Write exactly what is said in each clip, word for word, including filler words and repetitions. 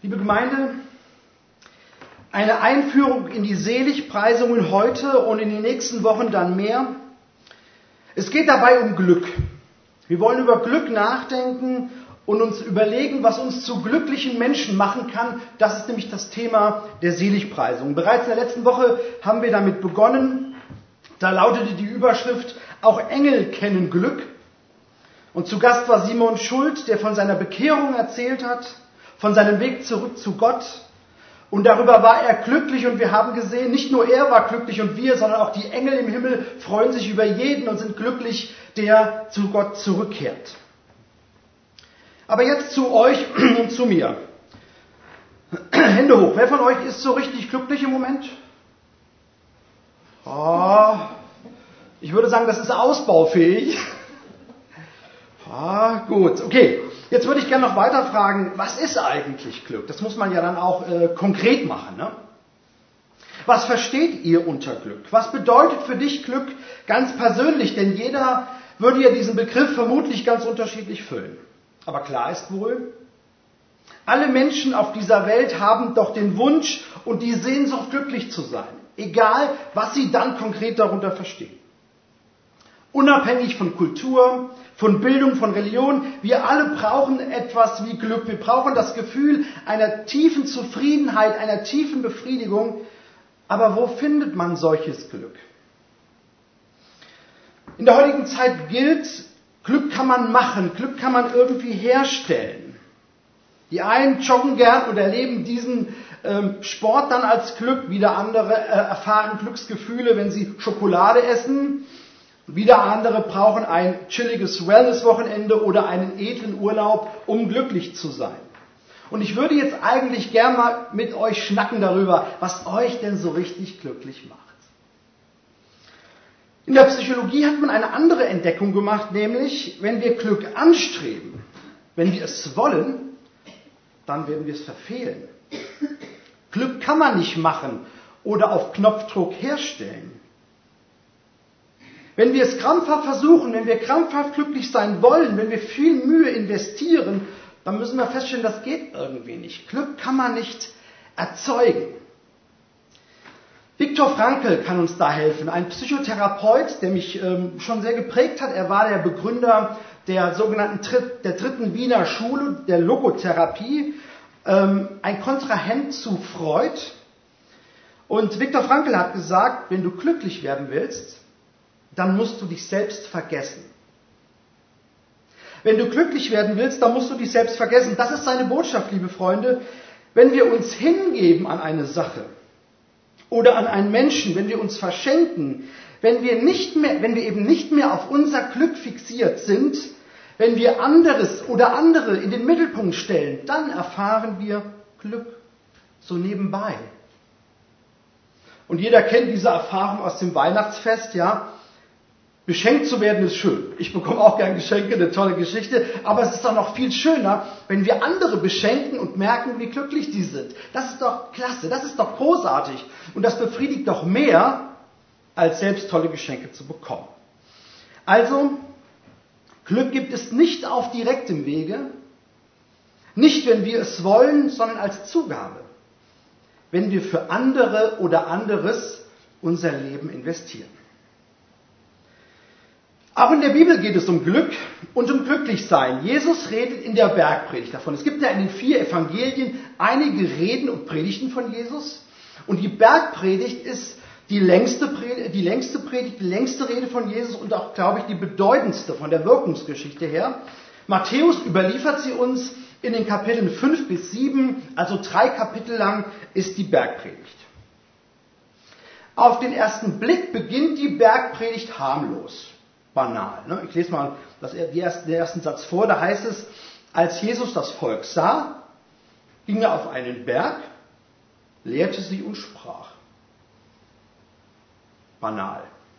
Liebe Gemeinde, eine Einführung in die Seligpreisungen heute und in den nächsten Wochen dann mehr. Es geht dabei um Glück. Wir wollen über Glück nachdenken und uns überlegen, was uns zu glücklichen Menschen machen kann. Das ist nämlich das Thema der Seligpreisung. Bereits in der letzten Woche haben wir damit begonnen. Da lautete die Überschrift, auch Engel kennen Glück. Und zu Gast war Simon Schuld, der von seiner Bekehrung erzählt hat, von seinem Weg zurück zu Gott. Und darüber war er glücklich und wir haben gesehen, nicht nur er war glücklich und wir, sondern auch die Engel im Himmel freuen sich über jeden und sind glücklich, der zu Gott zurückkehrt. Aber jetzt zu euch und zu mir. Hände hoch. Wer von euch ist so richtig glücklich im Moment? Oh, ich würde sagen, das ist ausbaufähig. Ah, gut, okay. Jetzt würde ich gerne noch weiter fragen, was ist eigentlich Glück? Das muss man ja dann auch äh, konkret machen. Ne? Was versteht ihr unter Glück? Was bedeutet für dich Glück ganz persönlich? Denn jeder würde ja diesen Begriff vermutlich ganz unterschiedlich füllen. Aber klar ist wohl, alle Menschen auf dieser Welt haben doch den Wunsch und die Sehnsucht, glücklich zu sein. Egal, was sie dann konkret darunter verstehen. Unabhängig von Kultur, von Bildung, von Religion, wir alle brauchen etwas wie Glück. Wir brauchen das Gefühl einer tiefen Zufriedenheit, einer tiefen Befriedigung. Aber wo findet man solches Glück? In der heutigen Zeit gilt, Glück kann man machen, Glück kann man irgendwie herstellen. Die einen joggen gern und erleben diesen ähm, Sport dann als Glück, wieder andere äh, erfahren Glücksgefühle, wenn sie Schokolade essen. Wieder andere brauchen ein chilliges Wellness-Wochenende oder einen edlen Urlaub, um glücklich zu sein. Und ich würde jetzt eigentlich gern mal mit euch schnacken darüber, was euch denn so richtig glücklich macht. In der Psychologie hat man eine andere Entdeckung gemacht, nämlich, wenn wir Glück anstreben, wenn wir es wollen, dann werden wir es verfehlen. Glück kann man nicht machen oder auf Knopfdruck herstellen. Wenn wir es krampfhaft versuchen, wenn wir krampfhaft glücklich sein wollen, wenn wir viel Mühe investieren, dann müssen wir feststellen, das geht irgendwie nicht. Glück kann man nicht erzeugen. Viktor Frankl kann uns da helfen, ein Psychotherapeut, der mich ähm, schon sehr geprägt hat. Er war der Begründer der sogenannten Dritt, der dritten Wiener Schule, der Logotherapie, ähm, ein Kontrahent zu Freud. Und Viktor Frankl hat gesagt, wenn du glücklich werden willst, dann musst du dich selbst vergessen. Wenn du glücklich werden willst, dann musst du dich selbst vergessen. Das ist seine Botschaft, liebe Freunde. Wenn wir uns hingeben an eine Sache oder an einen Menschen, wenn wir uns verschenken, wenn wir nicht mehr, wenn wir eben nicht mehr auf unser Glück fixiert sind, wenn wir anderes oder andere in den Mittelpunkt stellen, dann erfahren wir Glück so nebenbei. Und jeder kennt diese Erfahrung aus dem Weihnachtsfest, ja. Beschenkt zu werden ist schön. Ich bekomme auch gern Geschenke, eine tolle Geschichte. Aber es ist doch noch viel schöner, wenn wir andere beschenken und merken, wie glücklich die sind. Das ist doch klasse, das ist doch großartig. Und das befriedigt doch mehr, als selbst tolle Geschenke zu bekommen. Also, Glück gibt es nicht auf direktem Wege. Nicht, wenn wir es wollen, sondern als Zugabe. Wenn wir für andere oder anderes unser Leben investieren. Auch in der Bibel geht es um Glück und um Glücklichsein. Jesus redet in der Bergpredigt davon. Es gibt ja in den vier Evangelien einige Reden und Predigten von Jesus. Und die Bergpredigt ist die längste Predigt, die längste Predigt, die längste Rede von Jesus und auch, glaube ich, die bedeutendste von der Wirkungsgeschichte her. Matthäus überliefert sie uns in den Kapiteln fünf bis sieben, also drei Kapitel lang ist die Bergpredigt. Auf den ersten Blick beginnt die Bergpredigt harmlos. Banal. Ne? Ich lese mal das, die ersten, den ersten Satz vor. Da heißt es, als Jesus das Volk sah, ging er auf einen Berg, lehrte sie und sprach. Banal.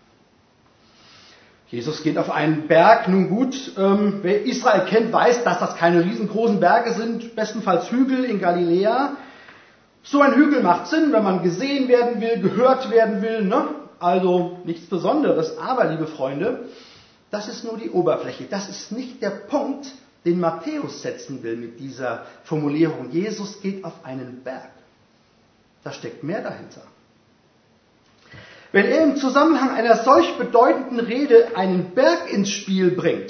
Jesus geht auf einen Berg. Nun gut, ähm, wer Israel kennt, weiß, dass das keine riesengroßen Berge sind, bestenfalls Hügel in Galiläa. So ein Hügel macht Sinn, wenn man gesehen werden will, gehört werden will, ne? Also nichts Besonderes. Aber, liebe Freunde, das ist nur die Oberfläche. Das ist nicht der Punkt, den Matthäus setzen will mit dieser Formulierung. Jesus geht auf einen Berg. Da steckt mehr dahinter. Wenn er im Zusammenhang einer solch bedeutenden Rede einen Berg ins Spiel bringt,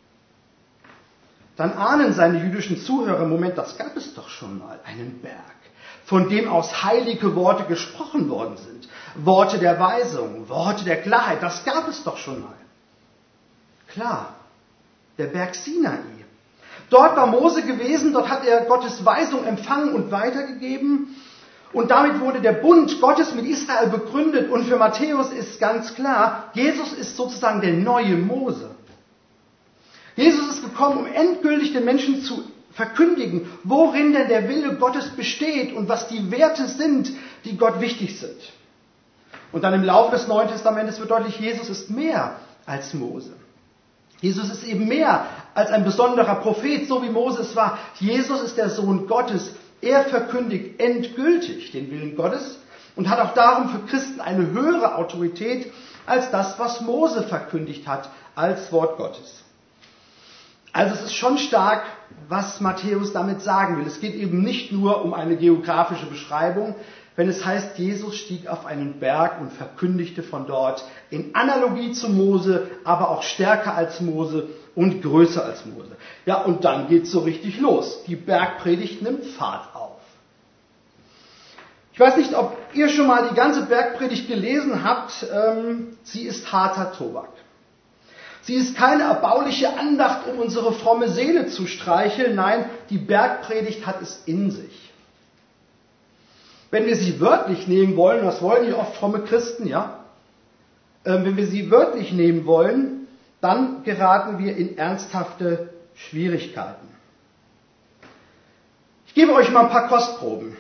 dann ahnen seine jüdischen Zuhörer, Moment, das gab es doch schon mal, einen Berg, von dem aus heilige Worte gesprochen worden sind. Worte der Weisung, Worte der Klarheit, das gab es doch schon mal. Klar, der Berg Sinai. Dort war Mose gewesen, dort hat er Gottes Weisung empfangen und weitergegeben. Und damit wurde der Bund Gottes mit Israel begründet. Und für Matthäus ist ganz klar, Jesus ist sozusagen der neue Mose. Jesus ist gekommen, um endgültig den Menschen zu verkündigen, worin denn der Wille Gottes besteht und was die Werte sind, die Gott wichtig sind. Und dann im Laufe des Neuen Testamentes wird deutlich, Jesus ist mehr als Mose. Jesus ist eben mehr als ein besonderer Prophet, so wie Mose es war. Jesus ist der Sohn Gottes. Er verkündigt endgültig den Willen Gottes und hat auch darum für Christen eine höhere Autorität als das, was Mose verkündigt hat als Wort Gottes. Also es ist schon stark, was Matthäus damit sagen will. Es geht eben nicht nur um eine geografische Beschreibung, wenn es heißt, Jesus stieg auf einen Berg und verkündigte von dort in Analogie zu Mose, aber auch stärker als Mose und größer als Mose. Ja, und dann geht's so richtig los. Die Bergpredigt nimmt Fahrt auf. Ich weiß nicht, ob ihr schon mal die ganze Bergpredigt gelesen habt. Ähm, sie ist harter Tobak. Sie ist keine erbauliche Andacht, um unsere fromme Seele zu streicheln. Nein, die Bergpredigt hat es in sich. Wenn wir sie wörtlich nehmen wollen, das wollen ja oft fromme Christen, ja, äh, wenn wir sie wörtlich nehmen wollen, dann geraten wir in ernsthafte Schwierigkeiten. Ich gebe euch mal ein paar Kostproben.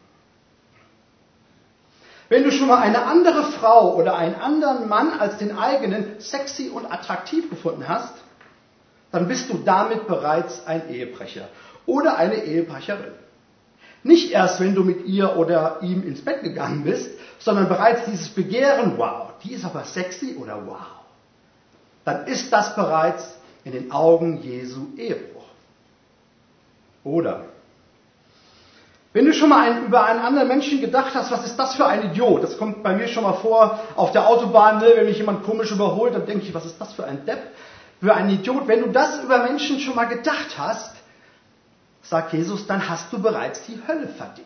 Wenn du schon mal eine andere Frau oder einen anderen Mann als den eigenen sexy und attraktiv gefunden hast, dann bist du damit bereits ein Ehebrecher oder eine Ehebrecherin. Nicht erst, wenn du mit ihr oder ihm ins Bett gegangen bist, sondern bereits dieses Begehren, wow, die ist aber sexy oder wow, dann ist das bereits in den Augen Jesu Ehebruch. Oder wenn du schon mal einen, über einen anderen Menschen gedacht hast, was ist das für ein Idiot? Das kommt bei mir schon mal vor auf der Autobahn, ne, wenn mich jemand komisch überholt, dann denke ich, was ist das für ein Depp, für ein Idiot? Wenn du das über Menschen schon mal gedacht hast, sagt Jesus, dann hast du bereits die Hölle verdient.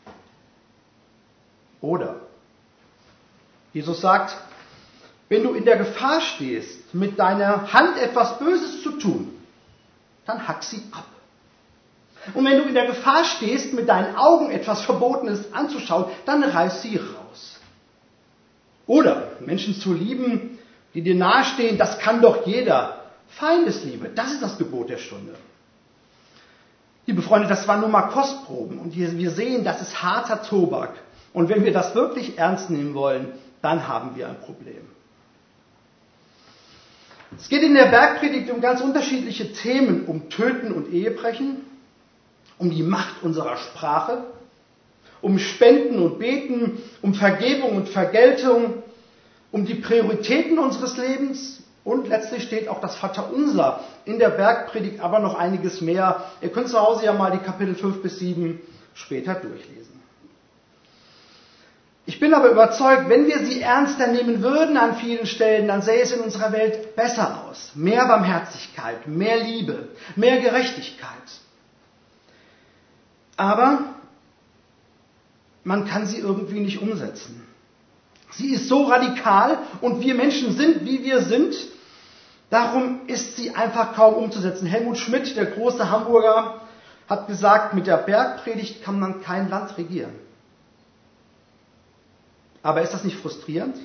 Oder Jesus sagt, wenn du in der Gefahr stehst, mit deiner Hand etwas Böses zu tun, dann hack sie ab. Und wenn du in der Gefahr stehst, mit deinen Augen etwas Verbotenes anzuschauen, dann reiß sie raus. Oder Menschen zu lieben, die dir nahestehen, das kann doch jeder. Feindesliebe, das ist das Gebot der Stunde. Liebe Freunde, das waren nur mal Kostproben und wir sehen, das ist harter Tobak. Und wenn wir das wirklich ernst nehmen wollen, dann haben wir ein Problem. Es geht in der Bergpredigt um ganz unterschiedliche Themen, um Töten und Ehebrechen, um die Macht unserer Sprache, um Spenden und Beten, um Vergebung und Vergeltung, um die Prioritäten unseres Lebens. Und letztlich steht auch das Vaterunser in der Bergpredigt, aber noch einiges mehr. Ihr könnt zu Hause ja mal die Kapitel fünf bis sieben später durchlesen. Ich bin aber überzeugt, wenn wir sie ernster nehmen würden an vielen Stellen, dann sähe es in unserer Welt besser aus. Mehr Barmherzigkeit, mehr Liebe, mehr Gerechtigkeit. Aber man kann sie irgendwie nicht umsetzen. Sie ist so radikal und wir Menschen sind, wie wir sind. Darum ist sie einfach kaum umzusetzen. Helmut Schmidt, der große Hamburger, hat gesagt, mit der Bergpredigt kann man kein Land regieren. Aber ist das nicht frustrierend?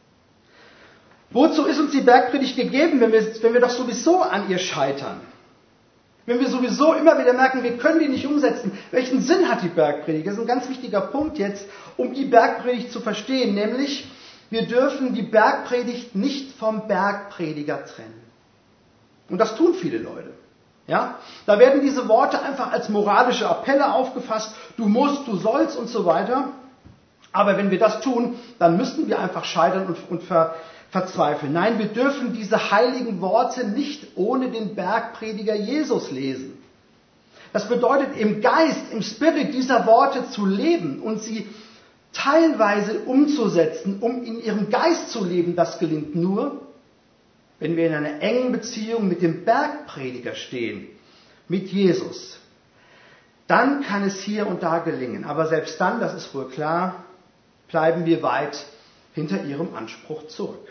Wozu ist uns die Bergpredigt gegeben, wenn wir, wenn wir doch sowieso an ihr scheitern? Wenn wir sowieso immer wieder merken, wir können die nicht umsetzen. Welchen Sinn hat die Bergpredigt? Das ist ein ganz wichtiger Punkt jetzt, um die Bergpredigt zu verstehen. Nämlich, wir dürfen die Bergpredigt nicht vom Bergprediger trennen. Und das tun viele Leute. Ja? Da werden diese Worte einfach als moralische Appelle aufgefasst. Du musst, du sollst und so weiter. Aber wenn wir das tun, dann müssten wir einfach scheitern und, und ver, verzweifeln. Nein, wir dürfen diese heiligen Worte nicht ohne den Bergprediger Jesus lesen. Das bedeutet, im Geist, im Spirit dieser Worte zu leben und sie teilweise umzusetzen, um in ihrem Geist zu leben. Das gelingt nur, wenn wir in einer engen Beziehung mit dem Bergprediger stehen, mit Jesus. Dann kann es hier und da gelingen. Aber selbst dann, das ist wohl klar, bleiben wir weit hinter ihrem Anspruch zurück.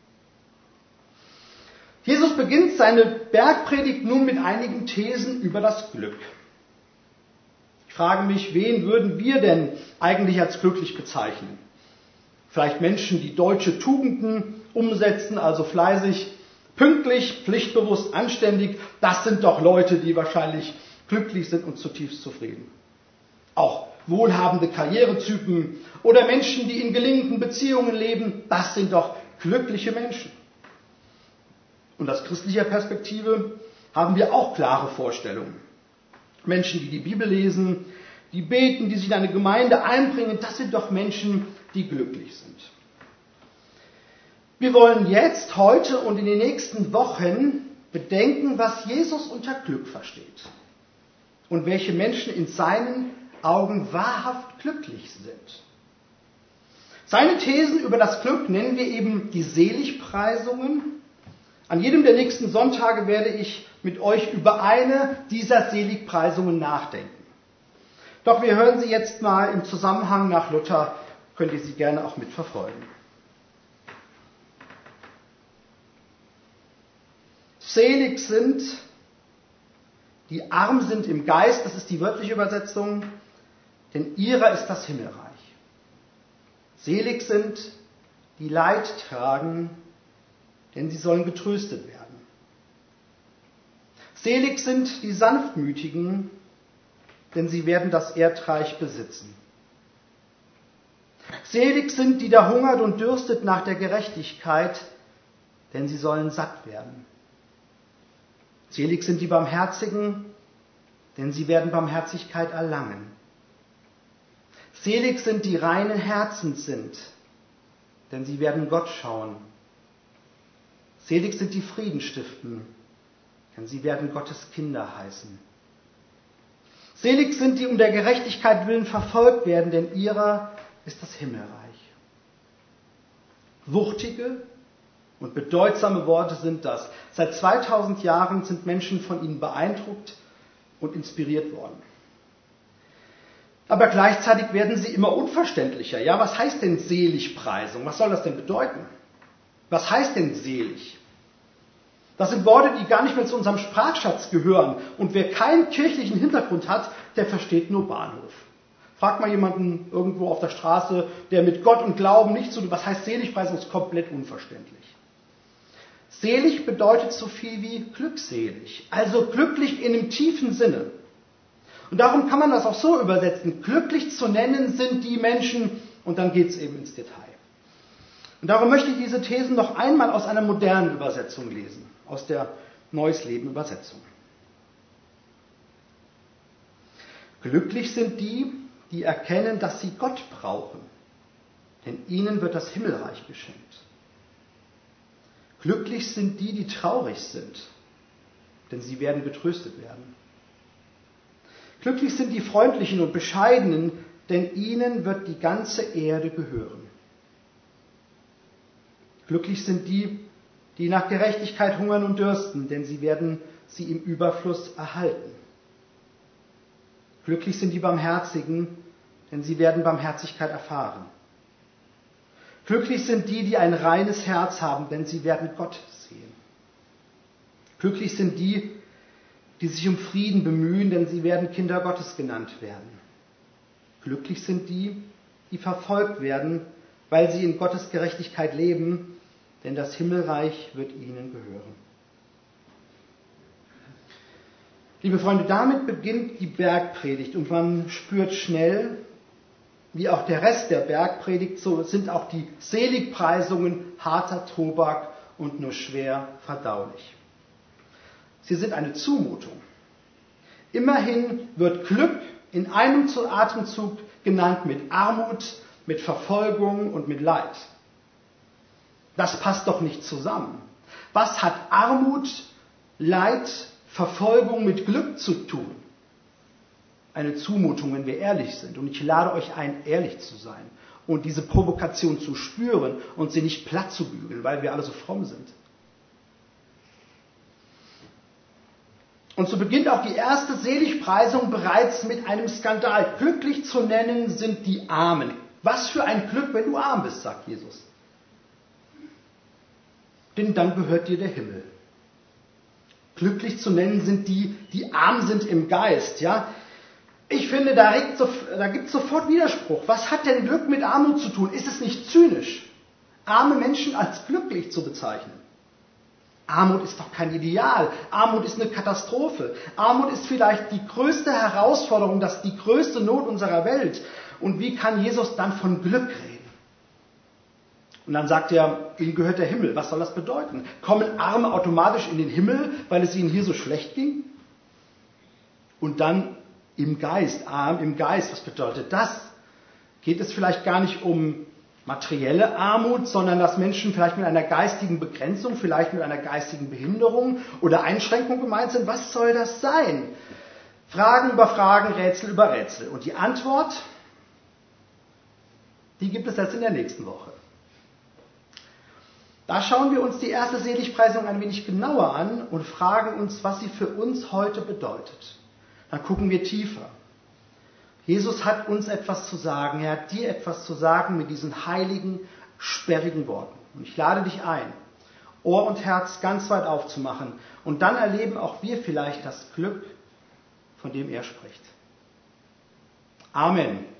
Jesus beginnt seine Bergpredigt nun mit einigen Thesen über das Glück. Ich frage mich, wen würden wir denn eigentlich als glücklich bezeichnen? Vielleicht Menschen, die deutsche Tugenden umsetzen, also fleißig, pünktlich, pflichtbewusst, anständig. Das sind doch Leute, die wahrscheinlich glücklich sind und zutiefst zufrieden. Auch wohlhabende Karrieretypen oder Menschen, die in gelingenden Beziehungen leben, das sind doch glückliche Menschen. Und aus christlicher Perspektive haben wir auch klare Vorstellungen. Menschen, die die Bibel lesen, die beten, die sich in eine Gemeinde einbringen, das sind doch Menschen, die glücklich sind. Wir wollen jetzt, heute und in den nächsten Wochen bedenken, was Jesus unter Glück versteht und welche Menschen in seinen Augen wahrhaft glücklich sind. Seine Thesen über das Glück nennen wir eben die Seligpreisungen. An jedem der nächsten Sonntage werde ich mit euch über eine dieser Seligpreisungen nachdenken. Doch wir hören sie jetzt mal im Zusammenhang nach Luther, könnt ihr sie gerne auch mitverfolgen. Selig sind, die arm sind im Geist, das ist die wörtliche Übersetzung, denn ihrer ist das Himmelreich. Selig sind, die Leid tragen, denn sie sollen getröstet werden. Selig sind die Sanftmütigen, denn sie werden das Erdreich besitzen. Selig sind, die da hungert und dürstet nach der Gerechtigkeit, denn sie sollen satt werden. Selig sind die Barmherzigen, denn sie werden Barmherzigkeit erlangen. Selig sind die reinen Herzens sind, denn sie werden Gott schauen. Selig sind die Frieden stiften, denn sie werden Gottes Kinder heißen. Selig sind die um der Gerechtigkeit willen verfolgt werden, denn ihrer ist das Himmelreich. Wuchtige und bedeutsame Worte sind das. Seit zweitausend Jahren sind Menschen von ihnen beeindruckt und inspiriert worden. Aber gleichzeitig werden sie immer unverständlicher. Ja, was heißt denn Seligpreisung? Was soll das denn bedeuten? Was heißt denn selig? Das sind Worte, die gar nicht mehr zu unserem Sprachschatz gehören. Und wer keinen kirchlichen Hintergrund hat, der versteht nur Bahnhof. Fragt mal jemanden irgendwo auf der Straße, der mit Gott und Glauben nicht so, was heißt Seligpreisung, ist komplett unverständlich. Selig bedeutet so viel wie glückselig, also glücklich in einem tiefen Sinne. Und darum kann man das auch so übersetzen. Glücklich zu nennen sind die Menschen, und dann geht es eben ins Detail. Und darum möchte ich diese Thesen noch einmal aus einer modernen Übersetzung lesen, aus der Neues Leben Übersetzung. Glücklich sind die, die erkennen, dass sie Gott brauchen, denn ihnen wird das Himmelreich geschenkt. Glücklich sind die, die traurig sind, denn sie werden getröstet werden. Glücklich sind die Freundlichen und Bescheidenen, denn ihnen wird die ganze Erde gehören. Glücklich sind die, die nach Gerechtigkeit hungern und dürsten, denn sie werden sie im Überfluss erhalten. Glücklich sind die Barmherzigen, denn sie werden Barmherzigkeit erfahren. Glücklich sind die, die ein reines Herz haben, denn sie werden Gott sehen. Glücklich sind die, die sich um Frieden bemühen, denn sie werden Kinder Gottes genannt werden. Glücklich sind die, die verfolgt werden, weil sie in Gottes Gerechtigkeit leben, denn das Himmelreich wird ihnen gehören. Liebe Freunde, damit beginnt die Bergpredigt und man spürt schnell, wie auch der Rest der Bergpredigt, so sind auch die Seligpreisungen harter Tobak und nur schwer verdaulich. Sie sind eine Zumutung. Immerhin wird Glück in einem Atemzug genannt mit Armut, mit Verfolgung und mit Leid. Das passt doch nicht zusammen. Was hat Armut, Leid, Verfolgung mit Glück zu tun? Eine Zumutung, wenn wir ehrlich sind. Und ich lade euch ein, ehrlich zu sein und diese Provokation zu spüren und sie nicht platt zu bügeln, weil wir alle so fromm sind. Und so beginnt auch die erste Seligpreisung bereits mit einem Skandal. Glücklich zu nennen sind die Armen. Was für ein Glück, wenn du arm bist, sagt Jesus. Denn dann gehört dir der Himmel. Glücklich zu nennen sind die, die arm sind im Geist. Ja? Ich finde, da, da gibt es sofort Widerspruch. Was hat denn Glück mit Armut zu tun? Ist es nicht zynisch, arme Menschen als glücklich zu bezeichnen? Armut ist doch kein Ideal. Armut ist eine Katastrophe. Armut ist vielleicht die größte Herausforderung, das ist die größte Not unserer Welt. Und wie kann Jesus dann von Glück reden? Und dann sagt er, ihnen gehört der Himmel. Was soll das bedeuten? Kommen Arme automatisch in den Himmel, weil es ihnen hier so schlecht ging? Und dann im Geist, arm im Geist, was bedeutet das? Geht es vielleicht gar nicht um materielle Armut, sondern dass Menschen vielleicht mit einer geistigen Begrenzung, vielleicht mit einer geistigen Behinderung oder Einschränkung gemeint sind? Was soll das sein? Fragen über Fragen, Rätsel über Rätsel. Und die Antwort, die gibt es jetzt in der nächsten Woche. Da schauen wir uns die erste Seligpreisung ein wenig genauer an und fragen uns, was sie für uns heute bedeutet. Dann gucken wir tiefer. Jesus hat uns etwas zu sagen. Er hat dir etwas zu sagen mit diesen heiligen, sperrigen Worten. Und ich lade dich ein, Ohr und Herz ganz weit aufzumachen. Und dann erleben auch wir vielleicht das Glück, von dem er spricht. Amen.